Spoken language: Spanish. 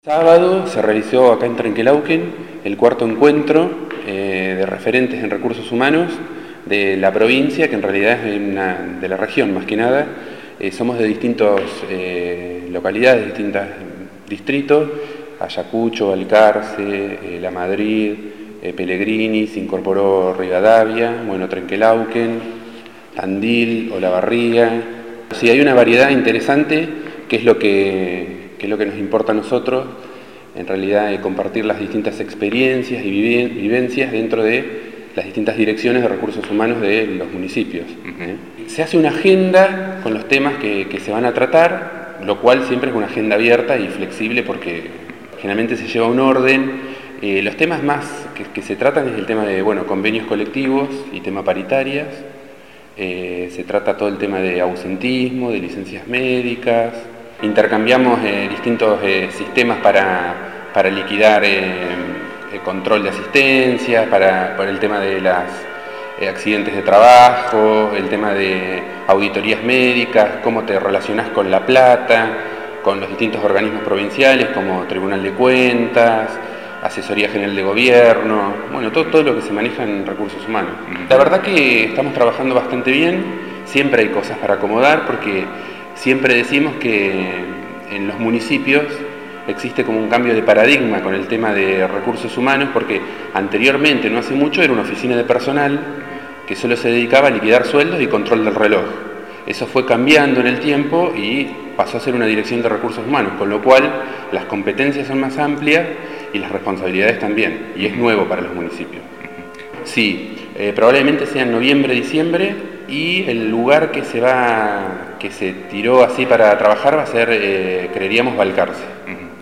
Sábado se realizó acá en Trenquelauquen el cuarto encuentro de referentes en recursos humanos de la provincia, que en realidad es de la región más que nada. Somos de distintas localidades, distintos distritos: Ayacucho, Balcarce, La Madrid, Pellegrini, se incorporó Rivadavia, bueno, Trenquelauquen, Tandil, Olavarría. Sí, hay una variedad interesante que es lo que nos importa a nosotros, en realidad compartir las distintas experiencias y vivencias dentro de las distintas direcciones de recursos humanos de los municipios. Se hace una agenda con los temas que se van a tratar, lo cual siempre es una agenda abierta y flexible porque generalmente se lleva un orden. Los temas más que se tratan es el tema de convenios colectivos y tema paritarias. Se trata todo el tema de ausentismo, de licencias médicas. Intercambiamos distintos sistemas para liquidar control de asistencia, para el tema de los accidentes de trabajo, el tema de auditorías médicas, cómo te relacionas con La Plata, con los distintos organismos provinciales como Tribunal de Cuentas, Asesoría General de Gobierno, todo lo que se maneja en recursos humanos. La verdad que estamos trabajando bastante bien, siempre hay cosas para acomodar porque siempre decimos que en los municipios existe como un cambio de paradigma con el tema de recursos humanos, porque anteriormente, no hace mucho, era una oficina de personal que solo se dedicaba a liquidar sueldos y control del reloj. Eso fue cambiando en el tiempo y pasó a ser una dirección de recursos humanos, con lo cual las competencias son más amplias y las responsabilidades también, y es nuevo para los municipios. Sí, probablemente sea en noviembre, diciembre, y el lugar que se tiró así para trabajar va a ser, creeríamos, Balcarce.